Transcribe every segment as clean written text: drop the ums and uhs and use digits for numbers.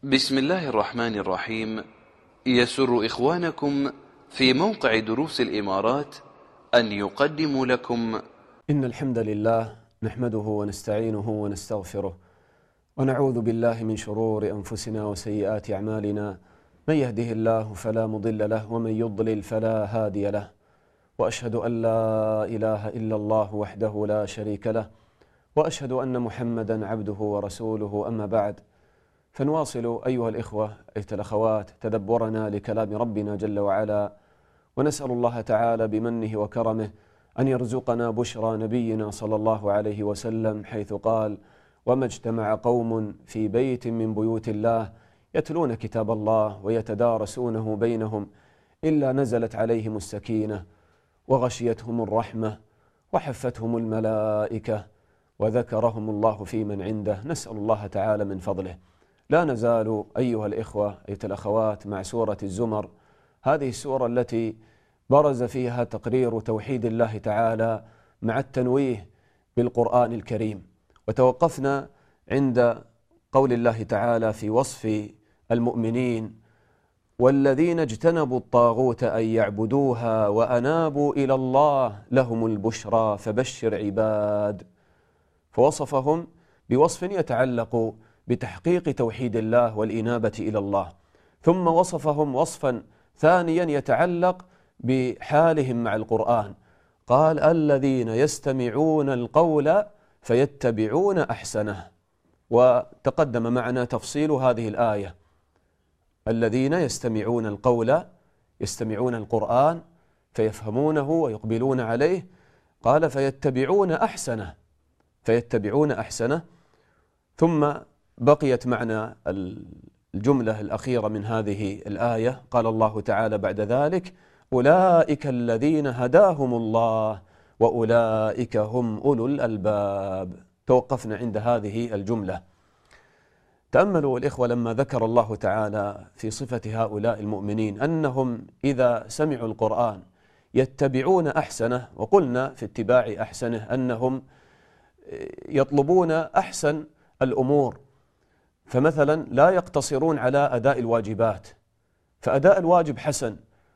بسم الله الرحمن الرحيم. يسر إخوانكم في موقع دروس الإمارات أن يقدموا لكم إن الحمد لله نحمده ونستعينه ونستغفره ونعوذ بالله من شرور أنفسنا وسيئات أعمالنا. من يهده الله فلا مضل له ومن يضلل فلا هادي له، وأشهد أن لا إله إلا الله وحده لا شريك له، وأشهد أن محمدا عبده ورسوله. أما بعد، فنواصل أيها الإخوة أيها الأخوات تدبرنا لكلام ربنا جل وعلا، ونسأل الله تعالى بمنه وكرمه أن يرزقنا بشرى نبينا صلى الله عليه وسلم، حيث قال: وما اجتمع قوم في بيت من بيوت الله يتلون كتاب الله ويتدارسونه بينهم إلا نزلت عليهم السكينة وغشيتهم الرحمة وحفتهم الملائكة وذكرهم الله في من عنده. نسأل الله تعالى من فضله. لا نزال أيها الإخوة أيها الأخوات مع سورة الزمر، هذه السورة التي برز فيها تقرير توحيد الله تعالى مع التنويه بالقرآن الكريم. وتوقفنا عند قول الله تعالى في وصف المؤمنين: والذين اجتنبوا الطاغوت أن يعبدوها وأنابوا إلى الله لهم البشرى فبشر عباد. فوصفهم بوصف يتعلق بتحقيق توحيد الله والإنابة إلى الله، ثم وصفهم وصفا ثانيا يتعلق بحالهم مع القرآن. قال: الذين يستمعون القول فيتبعون أحسنه. وتقدم معنا تفصيل هذه الآية: الذين يستمعون القول، يستمعون القرآن فيفهمونه ويقبلون عليه. قال: فيتبعون أحسنه، فيتبعون أحسنه. ثم بقيت معنا الجملة الأخيرة من هذه الآية. قال الله تعالى بعد ذلك: أولئك الذين هداهم الله وأولئك هم أولو الألباب. توقفنا عند هذه الجملة. تأملوا الإخوة لما ذكر الله تعالى في صفة هؤلاء المؤمنين أنهم إذا سمعوا القرآن يتبعون أحسنه. وقلنا في اتباع أحسنه أنهم يطلبون أحسن الأمور، فمثلا لا يقتصرون على أداء الواجبات، فأداء الواجب حسن،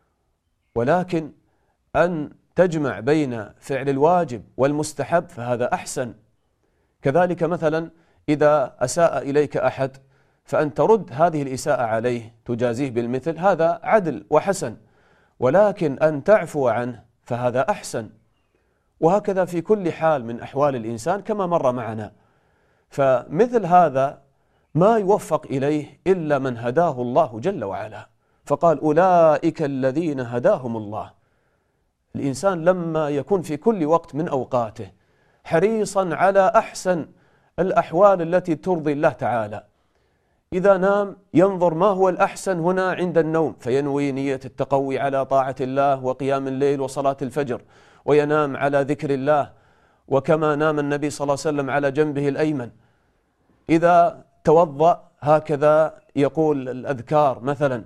ولكن أن تجمع بين فعل الواجب والمستحب فهذا أحسن. كذلك مثلا إذا أساء إليك أحد فأن ترد هذه الإساءة عليه تجازيه بالمثل، هذا عدل وحسن، ولكن أن تعفو عنه فهذا أحسن. وهكذا في كل حال من أحوال الإنسان كما مر معنا. فمثل هذا ما يوفق إليه إلا من هداه الله جل وعلا. فقال: أولئك الذين هداهم الله. الإنسان لما يكون في كل وقت من أوقاته حريصا على أحسن الأحوال التي ترضي الله تعالى، إذا نام ينظر ما هو الأحسن هنا عند النوم، فينوي نية التقوي على طاعة الله وقيام الليل وصلاة الفجر، وينام على ذكر الله، وكما نام النبي صلى الله عليه وسلم على جنبه الأيمن. إذا توضأ هكذا يقول الأذكار مثلا.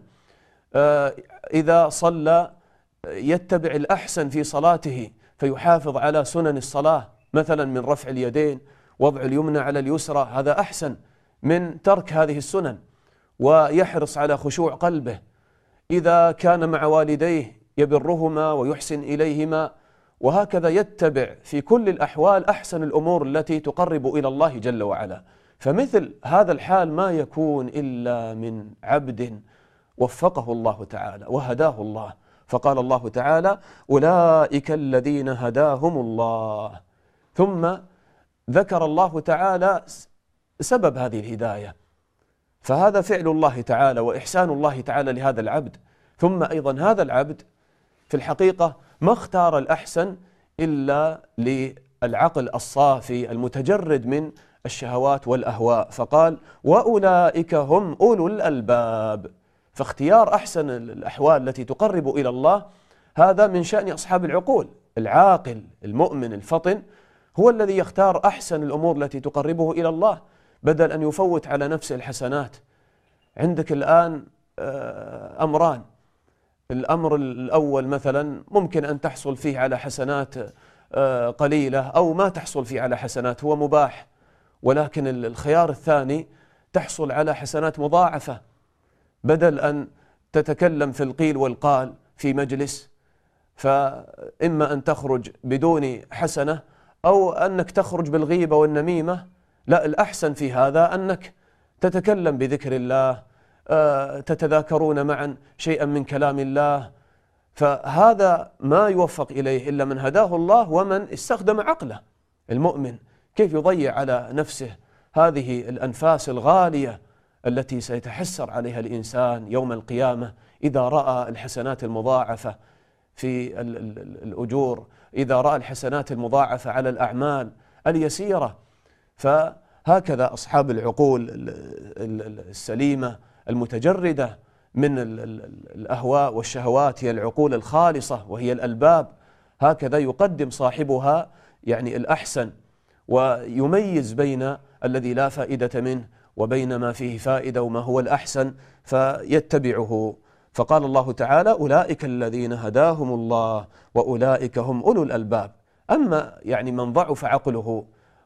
إذا صلى يتبع الأحسن في صلاته فيحافظ على سنن الصلاة، مثلا من رفع اليدين، وضع اليمنى على اليسرى، هذا أحسن من ترك هذه السنن، ويحرص على خشوع قلبه. إذا كان مع والديه يبرهما ويحسن إليهما، وهكذا يتبع في كل الأحوال أحسن الأمور التي تقرب إلى الله جل وعلا. فمثل هذا الحال ما يكون إلا من عبد وفقه الله تعالى وهداه الله. فقال الله تعالى: أولئك الذين هداهم الله. ثم ذكر الله تعالى سبب هذه الهداية، فهذا فعل الله تعالى وإحسان الله تعالى لهذا العبد. ثم أيضا هذا العبد في الحقيقة ما اختار الأحسن إلا للعقل الصافي المتجرد من الشهوات والأهواء، فقال: وأولئك هم أولو الألباب. فاختيار أحسن الأحوال التي تقرب إلى الله هذا من شأن أصحاب العقول. العاقل المؤمن الفطن هو الذي يختار أحسن الأمور التي تقربه إلى الله، بدل أن يفوت على نفسه الحسنات. عندك الآن أمران: الأمر الأول مثلا ممكن أن تحصل فيه على حسنات قليلة، أو ما تحصل فيه على حسنات، هو مباح. ولكن الخيار الثاني تحصل على حسنات مضاعفة، بدل أن تتكلم في القيل والقال في مجلس، فإما أن تخرج بدون حسنة أو أنك تخرج بالغيبة والنميمة. لا، الأحسن في هذا أنك تتكلم بذكر الله، تتذاكرون معا شيئا من كلام الله. فهذا ما يوفق إليه إلا من هداه الله ومن استخدم عقله. المؤمن كيف يضيع على نفسه هذه الأنفاس الغالية التي سيتحسر عليها الإنسان يوم القيامة إذا رأى الحسنات المضاعفة في الأجور، إذا رأى الحسنات المضاعفة على الأعمال اليسيرة. فهكذا أصحاب العقول السليمة المتجردة من الأهواء والشهوات، هي العقول الخالصة وهي الألباب، هكذا يقدم صاحبها يعني الأحسن، ويميز بين الذي لا فائدة منه وبين ما فيه فائدة وما هو الأحسن فيتبعه. فقال الله تعالى: أولئك الذين هداهم الله وأولئك هم أولو الألباب. أما يعني من ضعف عقله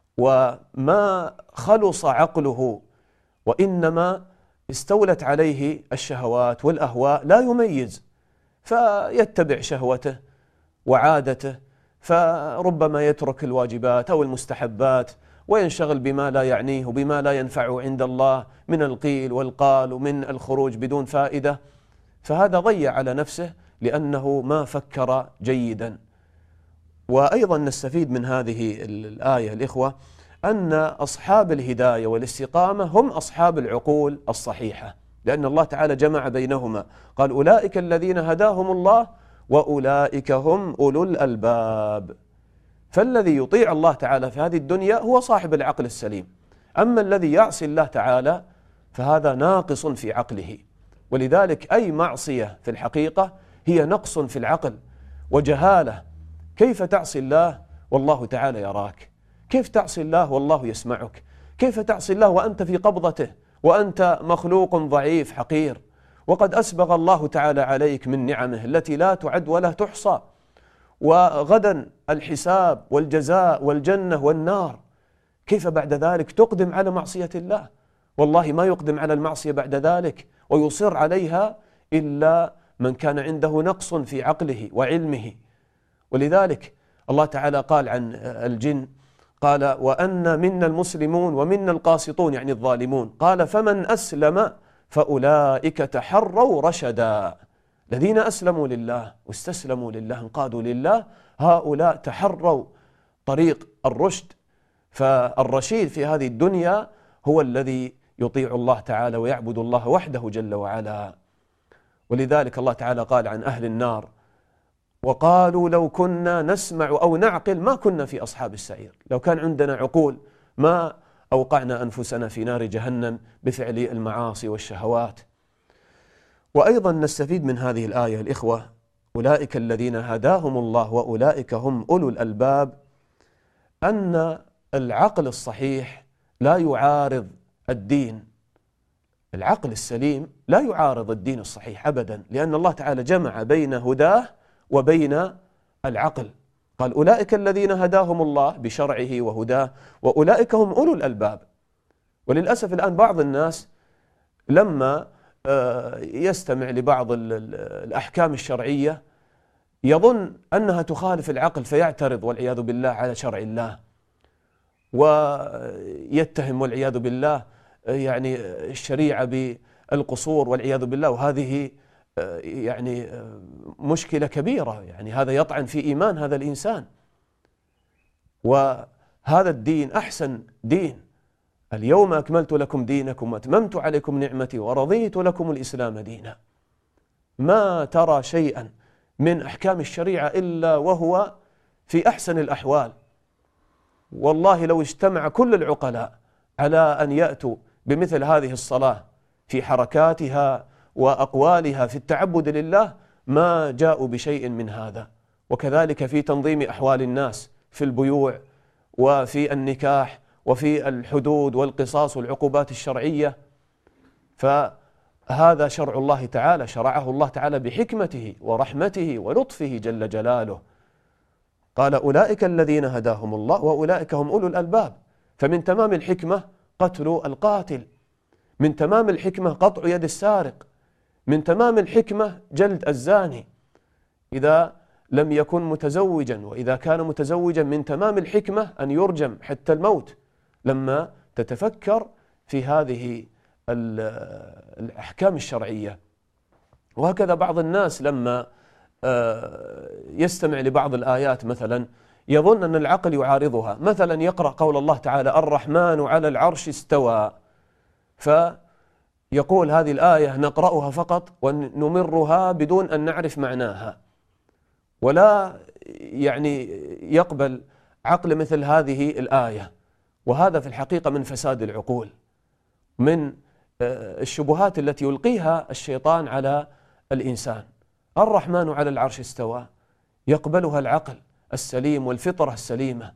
وما خلص عقله وإنما استولت عليه الشهوات والأهواء، لا يميز، فيتبع شهوته وعادته، فربما يترك الواجبات أو المستحبات وينشغل بما لا يعنيه وبما لا ينفعه عند الله من القيل والقال ومن الخروج بدون فائدة. فهذا ضيع على نفسه لأنه ما فكر جيدا. وأيضا نستفيد من هذه الآية الإخوة أن أصحاب الهداية والاستقامة هم أصحاب العقول الصحيحة، لأن الله تعالى جمع بينهما، قال: أولئك الذين هداهم الله وأولئك هم أولو الألباب. فالذي يطيع الله تعالى في هذه الدنيا هو صاحب العقل السليم، أما الذي يعصي الله تعالى فهذا ناقص في عقله. ولذلك أي معصية في الحقيقة هي نقص في العقل وجهالة. كيف تعصي الله والله تعالى يراك؟ كيف تعصي الله والله يسمعك؟ كيف تعصي الله وأنت في قبضته وأنت مخلوق ضعيف حقير، وقد أسبغ الله تعالى عليك من نعمه التي لا تعد ولا تحصى، وغدا الحساب والجزاء والجنة والنار. كيف بعد ذلك تقدم على معصية الله؟ والله ما يقدم على المعصية بعد ذلك ويصر عليها إلا من كان عنده نقص في عقله وعلمه. ولذلك الله تعالى قال عن الجن، قال: وأن منا المسلمون ومنا القاسطون، يعني الظالمون. قال: فمن أسلم فأولئك تحروا رشدا. الذين أسلموا لله واستسلموا لله انقادوا لله، هؤلاء تحروا طريق الرشد. فالرشيد في هذه الدنيا هو الذي يطيع الله تعالى ويعبد الله وحده جل وعلا. ولذلك الله تعالى قال عن أهل النار: وقالوا لو كنا نسمع أو نعقل ما كنا في أصحاب السعير. لو كان عندنا عقول ما أوقعنا أنفسنا في نار جهنم بفعل المعاصي والشهوات. وأيضا نستفيد من هذه الآية الإخوة: أولئك الذين هداهم الله وأولئك هم أولو الألباب، أن العقل الصحيح لا يعارض الدين. العقل السليم لا يعارض الدين الصحيح أبدا، لأن الله تعالى جمع بين هداه وبين العقل. قال: أولئك الذين هداهم الله بشرعه وهداه وأولئك هم أولو الألباب. وللأسف الآن بعض الناس لما يستمع لبعض الأحكام الشرعية يظن أنها تخالف العقل فيعترض والعياذ بالله على شرع الله، ويتهم والعياذ بالله يعني الشريعة بالقصور والعياذ بالله. وهذه يعني مشكلة كبيرة، يعني هذا يطعن في إيمان هذا الإنسان. وهذا الدين أحسن دين: اليوم أكملت لكم دينكم وأتممت عليكم نعمتي ورضيت لكم الإسلام دينا. ما ترى شيئا من أحكام الشريعة إلا وهو في أحسن الأحوال. والله لو اجتمع كل العقلاء على أن يأتوا بمثل هذه الصلاة في حركاتها وأقوالها في التعبد لله ما جاءوا بشيء من هذا. وكذلك في تنظيم أحوال الناس في البيوع وفي النكاح وفي الحدود والقصاص والعقوبات الشرعية. فهذا شرع الله تعالى، شرعه الله تعالى بحكمته ورحمته ولطفه جل جلاله. قال: أولئك الذين هداهم الله وأولئك هم أولو الألباب. فمن تمام الحكمة قتل القاتل، من تمام الحكمة قطع يد السارق، من تمام الحكمة جلد الزاني إذا لم يكن متزوجا، وإذا كان متزوجا من تمام الحكمة أن يرجم حتى الموت، لما تتفكر في هذه الأحكام الشرعية. وهكذا بعض الناس لما يستمع لبعض الآيات مثلا يظن أن العقل يعارضها، مثلا يقرأ قول الله تعالى الرحمن على العرش استوى، فيقول هذه الآية نقرأها فقط ونمرها بدون أن نعرف معناها، ولا يعني يقبل عقل مثل هذه الآية. وهذا في الحقيقة من فساد العقول، من الشبهات التي يلقيها الشيطان على الإنسان. الرحمن على العرش استوى يقبلها العقل السليم والفطرة السليمة،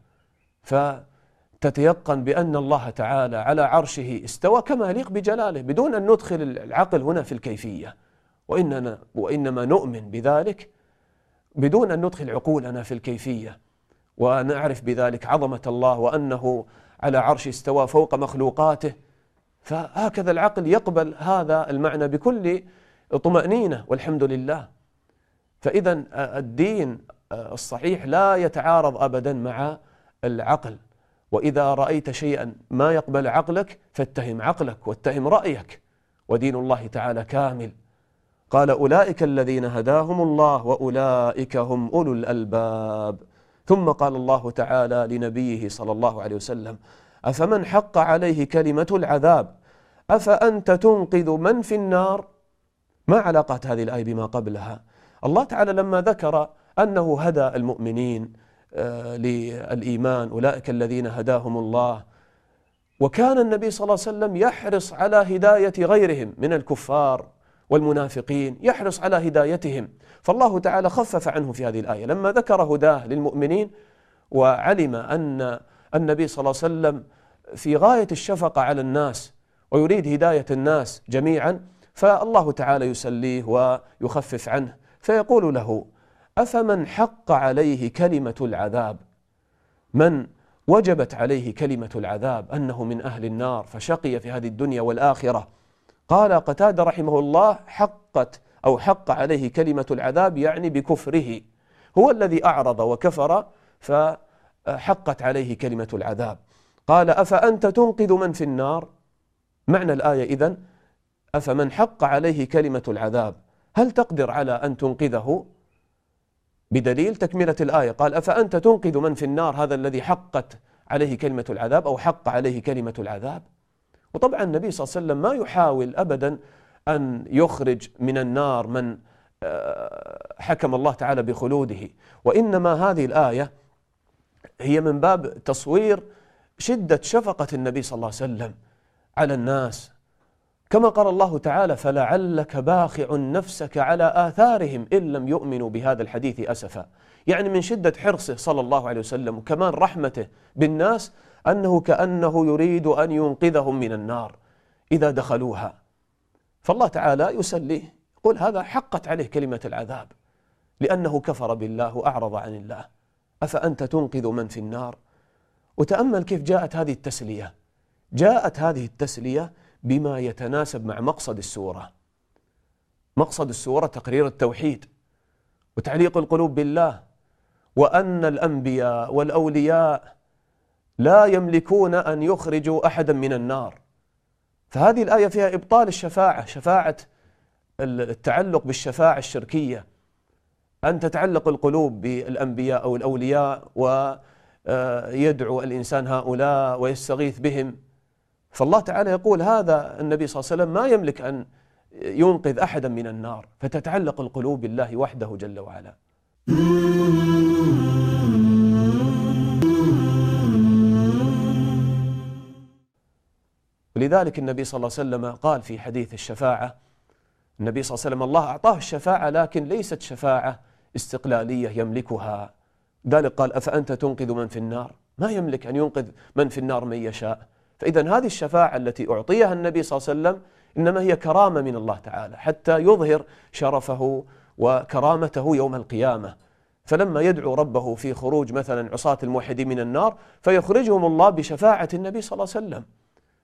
فتتيقن بأن الله تعالى على عرشه استوى كما يليق بجلاله بدون أن ندخل العقل هنا في الكيفية، وإنما نؤمن بذلك بدون أن ندخل عقولنا في الكيفية، ونعرف بذلك عظمة الله وأنه على عرش استوى فوق مخلوقاته. فهكذا العقل يقبل هذا المعنى بكل طمأنينة والحمد لله. فإذا الدين الصحيح لا يتعارض أبدا مع العقل، وإذا رأيت شيئا ما يقبل عقلك فاتهم عقلك واتهم رأيك، ودين الله تعالى كامل. قال أولئك الذين هداهم الله وأولئك هم أولو الألباب. ثم قال الله تعالى لنبيه صلى الله عليه وسلم أفمن حق عليه كلمة العذاب أفأنت تنقذ من في النار. ما علاقة هذه الآية بما قبلها؟ الله تعالى لما ذكر أنه هدى المؤمنين للإيمان أولئك الذين هداهم الله، وكان النبي صلى الله عليه وسلم يحرص على هداية غيرهم من الكفار والمنافقين، يحرص على هدايتهم، فالله تعالى خفف عنه في هذه الآية لما ذكر هداه للمؤمنين، وعلم أن النبي صلى الله عليه وسلم في غاية الشفقة على الناس ويريد هداية الناس جميعا، فالله تعالى يسليه ويخفف عنه فيقول له أفمن حق عليه كلمة العذاب، من وجبت عليه كلمة العذاب أنه من أهل النار فشقي في هذه الدنيا والآخرة. قال قتادة رحمه الله حق عليه كلمة العذاب يعني بكفره، هو الذي أعرض وكفر فحقت عليه كلمة العذاب. قال أفأنت تنقذ من في النار، معنى الآية إذن أفمن حق عليه كلمة العذاب هل تقدر على أن تنقذه؟ بدليل تكملة الآية قال أفأنت تنقذ من في النار، هذا الذي حقت عليه كلمة العذاب أو حق عليه كلمة العذاب. وطبعا النبي صلى الله عليه وسلم ما يحاول أبدا أن يخرج من النار من حكم الله تعالى بخلوده، وإنما هذه الآية هي من باب تصوير شدة شفقة النبي صلى الله عليه وسلم على الناس، كما قال الله تعالى فلعلك باخع نفسك على آثارهم إن لم يؤمنوا بهذا الحديث أسفا. يعني من شدة حرصه صلى الله عليه وسلم وكمان رحمته بالناس أنه كأنه يريد أن ينقذهم من النار إذا دخلوها، فالله تعالى يسليه يقول هذا حقت عليه كلمة العذاب لأنه كفر بالله وأعرض عن الله، أفأنت تنقذ من في النار. وتأمل كيف جاءت هذه التسلية، جاءت هذه التسلية بما يتناسب مع مقصد السورة. مقصد السورة تقرير التوحيد وتعليق القلوب بالله، وأن الأنبياء والأولياء لا يملكون أن يخرجوا أحدا من النار. فهذه الآية فيها إبطال الشفاعة، شفاعة التعلق بالشفاعة الشركية، أن تتعلق القلوب بالأنبياء أو الأولياء ويدعو الإنسان هؤلاء ويستغيث بهم. فالله تعالى يقول هذا النبي صلى الله عليه وسلم ما يملك أن ينقذ أحدا من النار، فتتعلق القلوب بالله وحده جل وعلا. ولذلك النبي صلى الله عليه وسلم قال في حديث الشفاعة، النبي صلى الله عليه وسلم الله أعطاه الشفاعة لكن ليست شفاعة استقلالية يملكها، ذلك قال أفأنت تنقذ من في النار، ما يملك أن ينقذ من في النار من يشاء. فإذا هذه الشفاعة التي أعطيها النبي صلى الله عليه وسلم إنما هي كرامة من الله تعالى حتى يظهر شرفه وكرامته يوم القيامة. فلما يدعو ربه في خروج مثلا عصاة الموحدين من النار فيخرجهم الله بشفاعة النبي صلى الله عليه وسلم،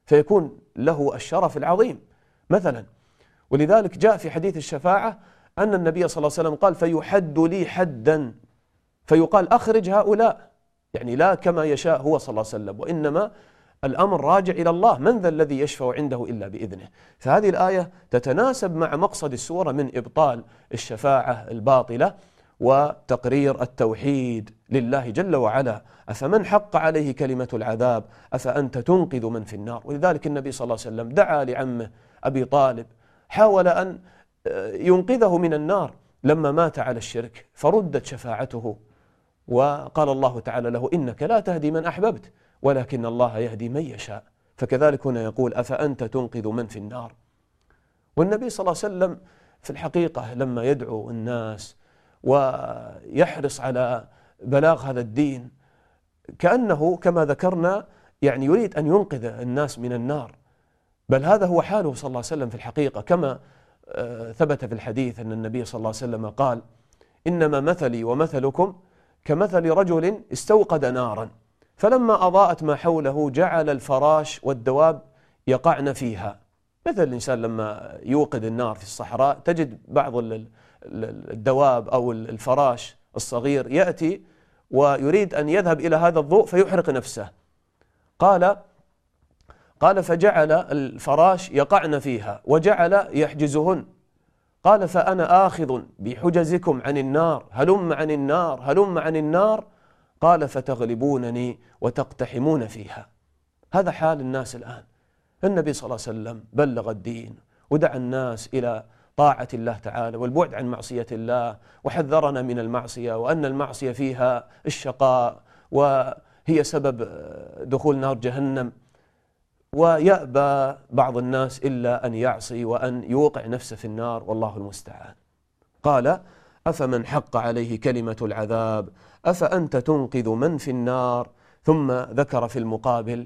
فيكون له الشرف العظيم مثلا. ولذلك جاء في حديث الشفاعة أن النبي صلى الله عليه وسلم قال فيحد لي حدا، فيقال أخرج هؤلاء، يعني لا كما يشاء هو صلى الله عليه وسلم، وإنما الأمر راجع إلى الله، من ذا الذي يشفع عنده إلا بإذنه. فهذه الآية تتناسب مع مقصد السورة من إبطال الشفاعة الباطلة وتقرير التوحيد لله جل وعلا. أفمن حق عليه كلمة العذاب أفأنت تنقذ من في النار. ولذلك النبي صلى الله عليه وسلم دعا لعمه أبي طالب، حاول أن ينقذه من النار لما مات على الشرك، فردت شفاعته، وقال الله تعالى له إنك لا تهدي من أحببت ولكن الله يهدي من يشاء. فكذلك هنا يقول أفأنت تنقذ من في النار. والنبي صلى الله عليه وسلم في الحقيقة لما يدعو الناس ويحرص على بلاغ هذا الدين كأنه كما ذكرنا يعني يريد أن ينقذ الناس من النار، بل هذا هو حاله صلى الله عليه وسلم في الحقيقة، كما ثبت في الحديث أن النبي صلى الله عليه وسلم قال إنما مثلي ومثلكم كمثل رجل استوقد نارا فلما أضاءت ما حوله جعل الفراش والدواب يقعن فيها. مثل الإنسان لما يوقد النار في الصحراء تجد بعض الدواب أو الفراش الصغير يأتي ويريد أن يذهب إلى هذا الضوء فيحرق نفسه. قال فجعل الفراش يقعن فيها وجعل يحجزهن. قال فأنا آخذ بحجزكم عن النار، هلم عن النار هلم عن النار. قال فتغلبونني وتقتحمون فيها. هذا حال الناس الآن. النبي صلى الله عليه وسلم بلغ الدين ودعا الناس إلى طاعة الله تعالى والبعد عن معصية الله، وحذرنا من المعصية وأن المعصية فيها الشقاء وهي سبب دخول نار جهنم، ويأبى بعض الناس إلا أن يعصي وأن يوقع نفسه في النار والله المستعان. قال أفمن حق عليه كلمة العذاب أفأنت تنقذ من في النار. ثم ذكر في المقابل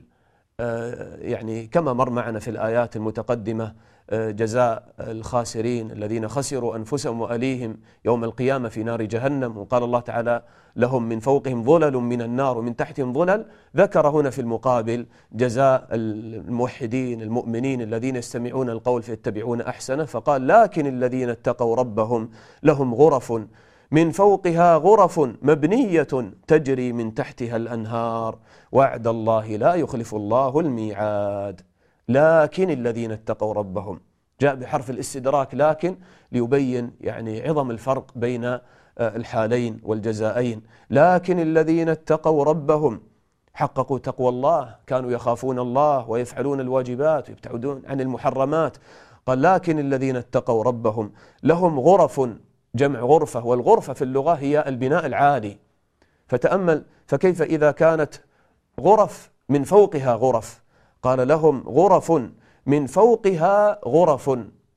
يعني كما مر معنا في الآيات المتقدمة جزاء الخاسرين الذين خسروا أنفسهم وأهليهم يوم القيامة في نار جهنم، وقال الله تعالى لهم من فوقهم ظلل من النار ومن تحتهم ظلل. ذكر هنا في المقابل جزاء الموحدين المؤمنين الذين يستمعون القول فيتبعون أحسنه، فقال لكن الذين اتقوا ربهم لهم غرف من فوقها غرف مبنية تجري من تحتها الأنهار وعد الله لا يخلف الله الميعاد. لكن الذين اتقوا ربهم جاء بحرف الاستدراك لكن ليبين يعني عظم الفرق بين الحالين والجزائين. لكن الذين اتقوا ربهم حققوا تقوى الله، كانوا يخافون الله ويفعلون الواجبات ويبتعدون عن المحرمات. قال لكن الذين اتقوا ربهم لهم غرف، جمع غرفة، والغرفة في اللغة هي البناء العالي. فتأمل فكيف إذا كانت غرف من فوقها غرف، قال لهم غرف من فوقها غرف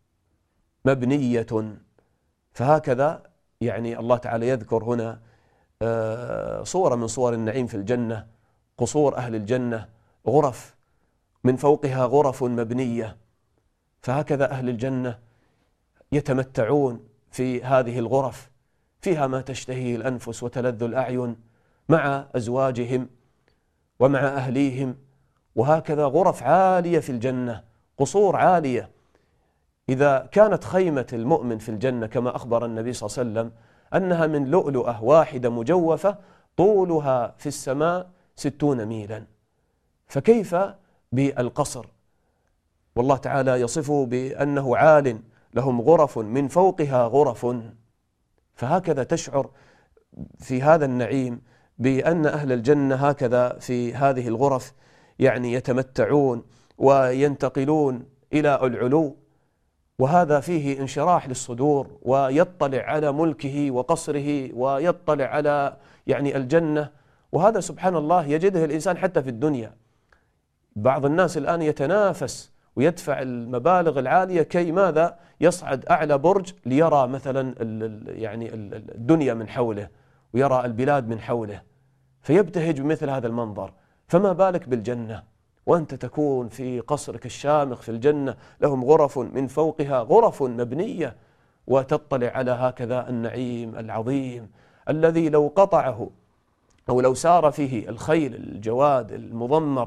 مبنية. فهكذا يعني الله تعالى يذكر هنا صورة من صور النعيم في الجنة، قصور أهل الجنة، غرف من فوقها غرف مبنية. فهكذا أهل الجنة يتمتعون في هذه الغرف، فيها ما تشتهيه الأنفس وتلذ الأعين مع أزواجهم ومع أهليهم. وهكذا غرف عالية في الجنة، قصور عالية. إذا كانت خيمة المؤمن في الجنة كما أخبر النبي صلى الله عليه وسلم أنها من لؤلؤة واحدة مجوفة طولها في السماء 60 ميلا، فكيف بالقصر؟ والله تعالى يصفه بأنه عال لهم غرف من فوقها غرف. فهكذا تشعر في هذا النعيم بأن أهل الجنة هكذا في هذه الغرف يعني يتمتعون وينتقلون إلى العلو، وهذا فيه انشراح للصدور، ويطلع على ملكه وقصره ويطلع على يعني الجنة. وهذا سبحان الله يجده الإنسان حتى في الدنيا. بعض الناس الآن يتنافس ويدفع المبالغ العالية كي ماذا؟ يصعد أعلى برج ليرى مثلا يعني الدنيا من حوله ويرى البلاد من حوله، فيبتهج بمثل هذا المنظر. فما بالك بالجنة وأنت تكون في قصرك الشامخ في الجنة، لهم غرف من فوقها غرف مبنية، وتطلع على هكذا النعيم العظيم الذي لو قطعه أو لو سار فيه الخيل الجواد المضمر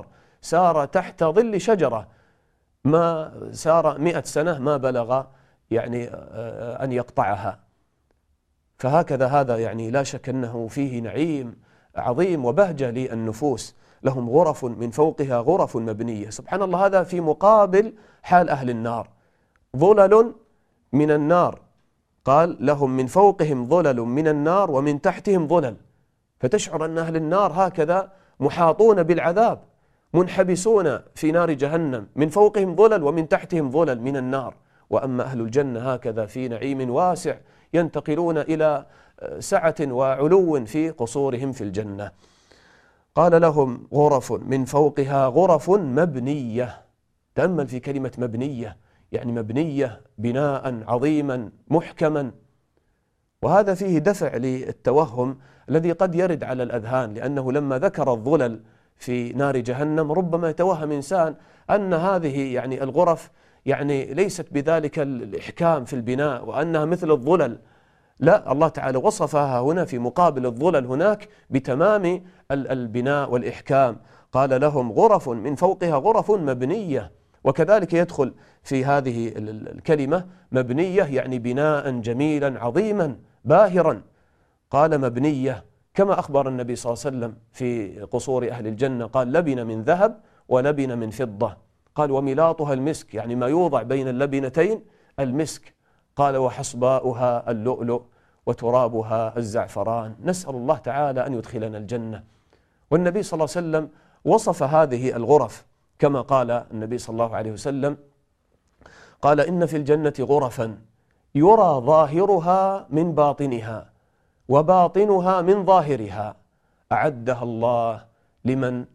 سار تحت ظل شجرة ما سار 100 سنة ما بلغ يعني أن يقطعها. فهكذا هذا يعني لا شك أنه فيه نعيم عظيم وبهجة للنفوس. لهم غرف من فوقها غرف مبنية. سبحان الله، هذا في مقابل حال أهل النار، ظلل من النار. قال لهم من فوقهم ظلل من النار ومن تحتهم ظلل. فتشعر أن أهل النار هكذا محاطون بالعذاب، منحبسون في نار جهنم، من فوقهم ظلل ومن تحتهم ظلل من النار. وأما أهل الجنة هكذا في نعيم واسع، ينتقلون إلى سعة وعلو في قصورهم في الجنة. قال لهم غرف من فوقها غرف مبنية. تأمل في كلمة مبنية، يعني مبنية بناء عظيما محكما. وهذا فيه دفع للتوهم الذي قد يرد على الأذهان، لأنه لما ذكر الظلل في نار جهنم ربما يتوهم إنسان أن هذه يعني الغرف يعني ليست بذلك الإحكام في البناء وأنها مثل الظلل. لا، الله تعالى وصفها هنا في مقابل الظلل هناك بتمام البناء والإحكام. قال لهم غرف من فوقها غرف مبنية. وكذلك يدخل في هذه الكلمة مبنية يعني بناء جميلا عظيما باهرا. قال مبنية كما أخبر النبي صلى الله عليه وسلم في قصور أهل الجنة، قال لبن من ذهب ولبن من فضة. قال وملاطها المسك، يعني ما يوضع بين اللبنتين المسك. قال وحصباؤها اللؤلؤ وترابها الزعفران. نسأل الله تعالى أن يدخلنا الجنة. والنبي صلى الله عليه وسلم وصف هذه الغرف كما قال النبي صلى الله عليه وسلم، قال إن في الجنة غرفا يرى ظاهرها من باطنها وباطنها من ظاهرها، أعدها الله لمن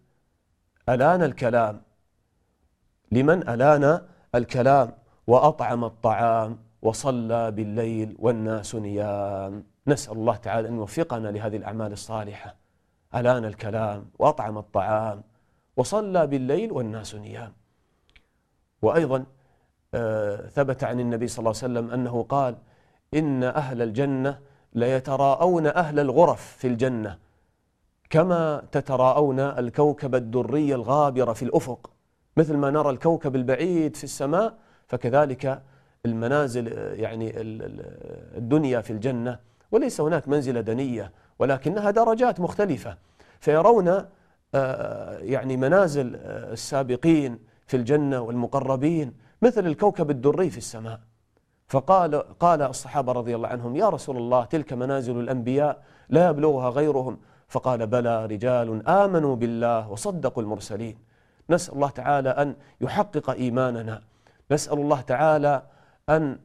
ألان الكلام وأطعم الطعام وصلى بالليل والناس نيام. نسأل الله تعالى أن يوفقنا لهذه الأعمال الصالحة. ألان الكلام وأطعم الطعام وصلى بالليل والناس نيام. وأيضا ثبت عن النبي صلى الله عليه وسلم أنه قال إن أهل الجنة ليتراءون أهل الغرف في الجنة كما تتراءون الكوكب الدري الغابر في الأفق. مثل ما نرى الكوكب البعيد في السماء، فكذلك المنازل يعني الدنيا في الجنة، وليس هناك منزلة دنية ولكنها درجات مختلفة. فيرون يعني منازل السابقين في الجنة والمقربين مثل الكوكب الدري في السماء. قال الصحابة رضي الله عنهم يا رسول الله تلك منازل الأنبياء لا يبلغها غيرهم. فقال بلى رجال آمنوا بالله وصدقوا المرسلين. نسأل الله تعالى أن يحقق إيماننا، نسأل الله تعالى أن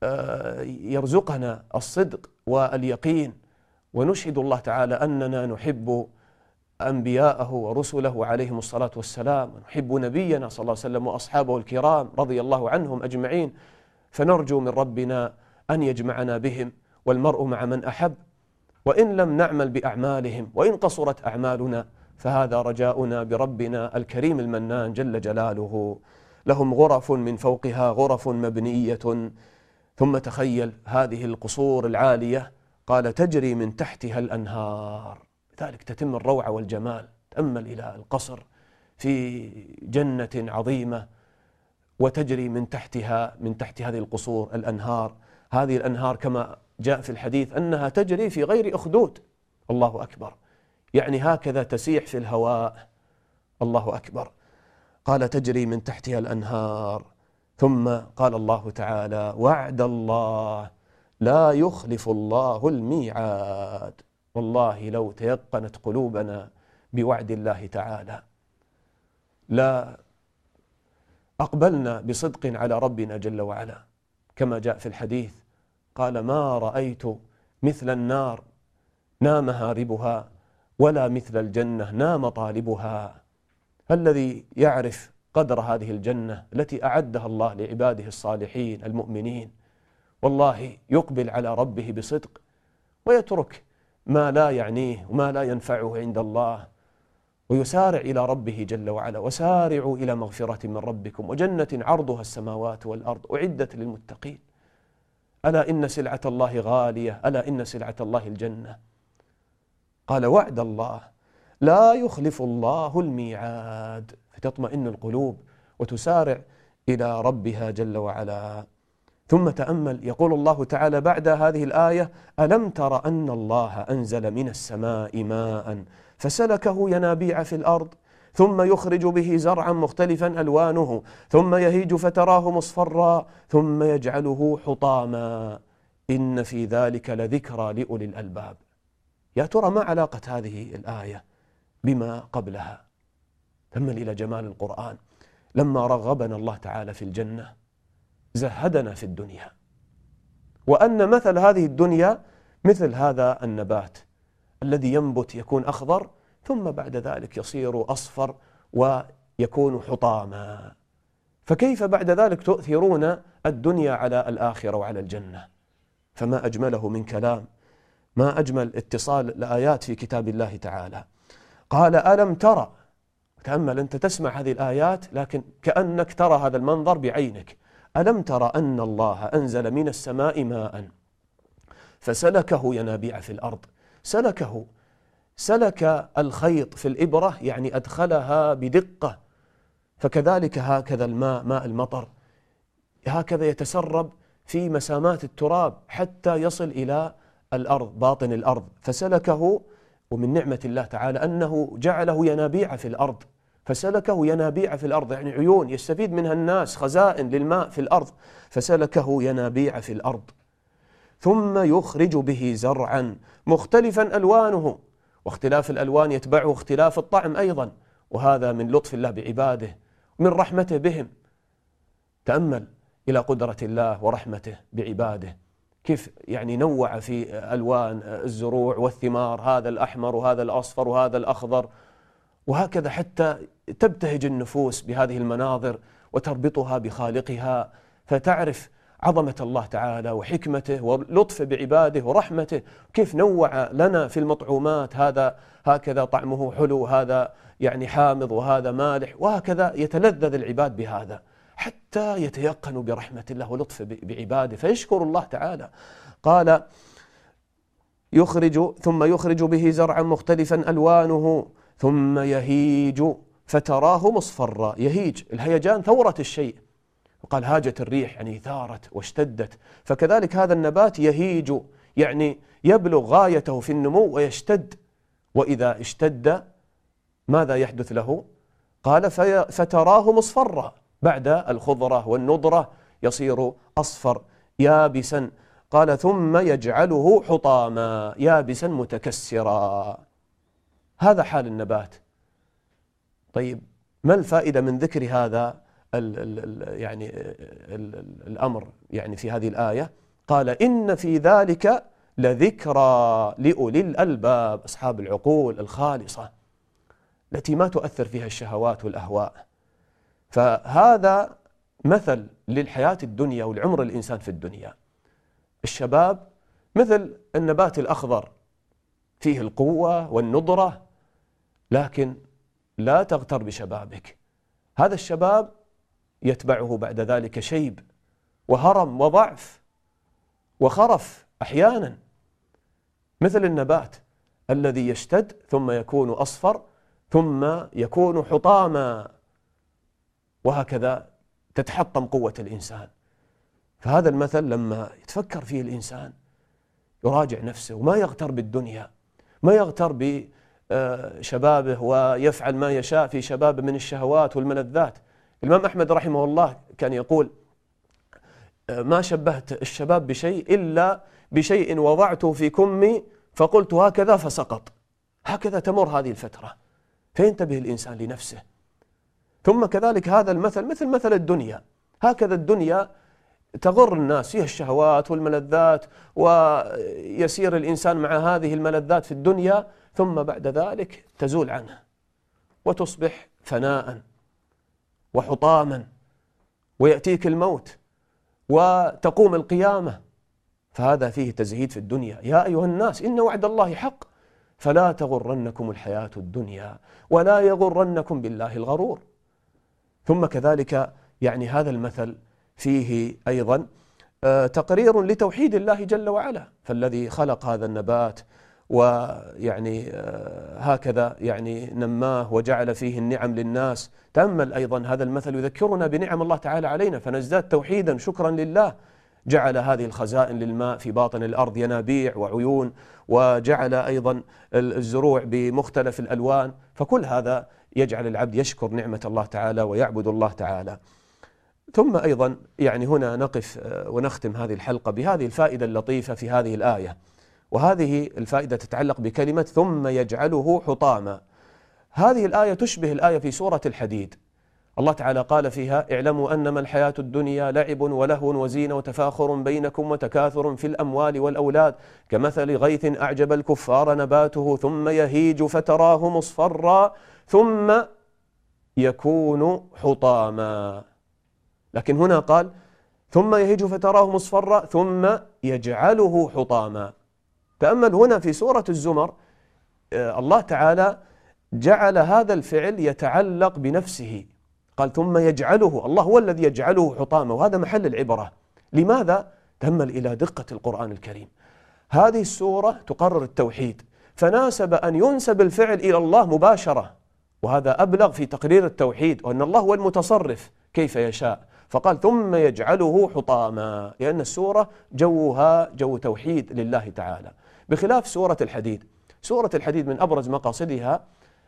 يرزقنا الصدق واليقين، ونشهد الله تعالى أننا نحب أنبياءه ورسله عليهم الصلاة والسلام، ونحب نبينا صلى الله عليه وسلم وأصحابه الكرام رضي الله عنهم أجمعين. فنرجو من ربنا أن يجمعنا بهم، والمرء مع من أحب، وإن لم نعمل بأعمالهم وإن قصرت أعمالنا فهذا رجاؤنا بربنا الكريم المنان جل جلاله. لهم غرف من فوقها غرف مبنية. ثم تخيل هذه القصور العالية، قال تجري من تحتها الأنهار. لذلك تتم الروعة والجمال. تأمل إلى القصر في جنة عظيمة وتجري من تحت هذه القصور الأنهار. هذه الأنهار كما جاء في الحديث أنها تجري في غير أخدود. الله أكبر، يعني هكذا تسيح في الهواء. الله أكبر. قال تجري من تحتها الأنهار. ثم قال الله تعالى وعد الله لا يخلف الله الميعاد. والله لو تيقنت قلوبنا بوعد الله تعالى لا أقبلنا بصدق على ربنا جل وعلا. كما جاء في الحديث قال ما رأيت مثل النار نام هاربها ولا مثل الجنة نام طالبها. الذي يعرف قدر هذه الجنة التي أعدها الله لعباده الصالحين المؤمنين والله يقبل على ربه بصدق ويترك ما لا يعنيه وما لا ينفعه عند الله، ويسارع إلى ربه جل وعلا. وسارعوا إلى مغفرة من ربكم وجنة عرضها السماوات والأرض أعدت للمتقين. ألا إن سلعة الله غالية، ألا إن سلعة الله الجنة. قال وعد الله لا يخلف الله الميعاد، فتطمئن القلوب وتسارع إلى ربها جل وعلا. ثم تأمل، يقول الله تعالى بعد هذه الآية: ألم تر أن الله أنزل من السماء ماء فسلكه ينابيع في الأرض ثم يخرج به زرعا مختلفا ألوانه ثم يهيج فتراه مصفرا ثم يجعله حطاما إن في ذلك لذكرى لأولي الألباب. يا ترى ما علاقة هذه الآية بما قبلها؟ تأمل إلى جمال القرآن. لما رغبنا الله تعالى في الجنة زهدنا في الدنيا، وأن مثل هذه الدنيا مثل هذا النبات الذي ينبت يكون أخضر ثم بعد ذلك يصير أصفر ويكون حطاما. فكيف بعد ذلك تؤثرون الدنيا على الآخرة وعلى الجنة؟ فما أجمله من كلام، ما أجمل اتصال الآيات في كتاب الله تعالى. قال: ألم ترى. تأمل، أنت تسمع هذه الآيات لكن كأنك ترى هذا المنظر بعينك. ألم ترى أن الله أنزل من السماء ماء فسلكه ينابيع في الأرض. سلك الخيط في الإبرة، يعني أدخلها بدقة. فكذلك هكذا الماء، ماء المطر، هكذا يتسرب في مسامات التراب حتى يصل إلى الأرض، باطن الأرض. فسلكه، ومن نعمة الله تعالى أنه جعله ينابيع في الأرض. فسلكه ينابيع في الأرض، يعني عيون يستفيد منها الناس، خزائن للماء في الأرض. فسلكه ينابيع في الأرض ثم يخرج به زرعا مختلفا ألوانه، واختلاف الألوان يتبعه اختلاف الطعم أيضا، وهذا من لطف الله بعباده ومن رحمته بهم. تأمل إلى قدرة الله ورحمته بعباده، كيف يعني نوع في ألوان الزروع والثمار، هذا الأحمر وهذا الأصفر وهذا الأخضر، وهكذا حتى تبتهج النفوس بهذه المناظر وتربطها بخالقها، فتعرف عظمة الله تعالى وحكمته ولطفه بعباده ورحمته. كيف نوع لنا في المطعومات، هذا هكذا طعمه حلو، هذا يعني حامض وهذا مالح، وهكذا يتلذذ العباد بهذا حتى يتيقنوا برحمة الله ولطفه بعباده فيشكر الله تعالى. قال: ثم يخرج به زرعا مختلفا ألوانه ثم يهيج فتراه مصفرا. يهيج، الهيجان ثورة الشيء، وقال هاجت الريح يعني ثارت واشتدت. فكذلك هذا النبات يهيج، يعني يبلغ غايته في النمو ويشتد. وإذا اشتد ماذا يحدث له؟ قال: فتراه مصفرا، بعد الخضرة والنضرة يصير أصفر يابسا. قال: ثم يجعله حطاما، يابسا متكسرا. هذا حال النبات. طيب، ما الفائدة من ذكر هذا الأمر يعني في هذه الآية؟ قال: إن في ذلك لذكرى لأولي الألباب، أصحاب العقول الخالصة التي ما تؤثر فيها الشهوات والأهواء. فهذا مثل للحياة الدنيا والعمر الإنسان في الدنيا. الشباب مثل النبات الأخضر، فيه القوة والنضرة، لكن لا تغتر بشبابك. هذا الشباب يتبعه بعد ذلك شيب وهرم وضعف وخرف أحيانا، مثل النبات الذي يشتد ثم يكون أصفر ثم يكون حطاما، وهكذا تتحطم قوة الإنسان. فهذا المثل لما يتفكر فيه الإنسان يراجع نفسه وما يغتر بالدنيا، ما يغتر بشبابه ويفعل ما يشاء في شبابه من الشهوات والملذات. الإمام أحمد رحمه الله كان يقول: ما شبهت الشباب بشيء إلا بشيء وضعته في كمي فقلت هكذا فسقط. هكذا تمر هذه الفترة، فينتبه الإنسان لنفسه. ثم كذلك هذا المثل مثل الدنيا، هكذا الدنيا تغر الناس، فيها الشهوات والملذات، ويسير الإنسان مع هذه الملذات في الدنيا، ثم بعد ذلك تزول عنه وتصبح فناء وحطاما، ويأتيك الموت وتقوم القيامة. فهذا فيه تزهيد في الدنيا. يا أيها الناس إن وعد الله حق فلا تغرنكم الحياة الدنيا ولا يغرنكم بالله الغرور. ثم كذلك يعني هذا المثل فيه أيضا تقرير لتوحيد الله جل وعلا، فالذي خلق هذا النبات ويعني هكذا يعني نماه وجعل فيه النعم للناس. تأمل أيضا هذا المثل يذكرنا بنعم الله تعالى علينا فنزداد توحيدا شكرا لله. جعل هذه الخزائن للماء في باطن الأرض ينابيع وعيون، وجعل أيضا الزروع بمختلف الألوان، فكل هذا يجعل العبد يشكر نعمة الله تعالى ويعبد الله تعالى. ثم أيضا يعني هنا نقف ونختم هذه الحلقة بهذه الفائدة اللطيفة في هذه الآية، وهذه الفائدة تتعلق بكلمة ثم يجعله حطاما. هذه الآية تشبه الآية في سورة الحديد. الله تعالى قال فيها: اعلموا أنما الحياة الدنيا لعب ولهو وزينة وتفاخر بينكم وتكاثر في الأموال والأولاد كمثل غيث أعجب الكفار نباته ثم يهيج فتراه مصفرا ثم يكون حطاما. لكن هنا قال ثم يهيج فتراه مصفرا ثم يجعله حطاما. تأمل هنا في سورة الزمر الله تعالى جعل هذا الفعل يتعلق بنفسه، قال ثم يجعله، الله هو الذي يجعله حطاما، وهذا محل العبرة. لماذا؟ تأمل إلى دقة القرآن الكريم. هذه السورة تقرر التوحيد، فناسب أن ينسب الفعل إلى الله مباشرة، وهذا أبلغ في تقرير التوحيد، وأن الله هو المتصرف كيف يشاء. فقال ثم يجعله حطاما، لأن السورة جوها جو توحيد لله تعالى، بخلاف سورة الحديد. سورة الحديد من أبرز مقاصدها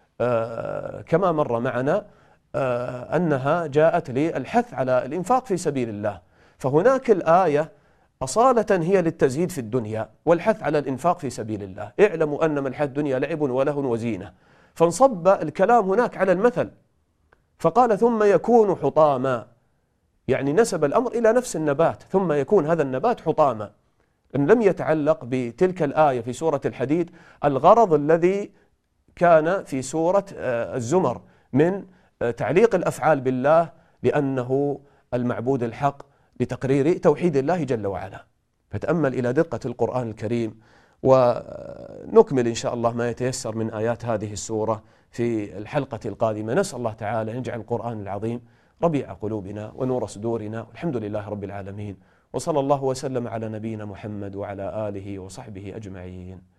كما مر معنا أنها جاءت للحث على الإنفاق في سبيل الله، فهناك الآية أصالة هي للتزهيد في الدنيا والحث على الإنفاق في سبيل الله. اعلموا أنما الحياة الدنيا لعب ولهو وزينة، فانصب الكلام هناك على المثل، فقال ثم يكون حطاما، يعني نسب الأمر إلى نفس النبات، ثم يكون هذا النبات حطاما، إن لم يتعلق بتلك الآية في سورة الحديد الغرض الذي كان في سورة الزمر من تعليق الأفعال بالله، لأنه المعبود الحق، لتقرير توحيد الله جل وعلا. فتأمل إلى دقة القرآن الكريم، ونكمل إن شاء الله ما يتيسر من آيات هذه السورة في الحلقة القادمة. نسأل الله تعالى أن يجعل القرآن العظيم ربيع قلوبنا ونور صدورنا، والحمد لله رب العالمين، وصلى الله وسلم على نبينا محمد وعلى آله وصحبه أجمعين.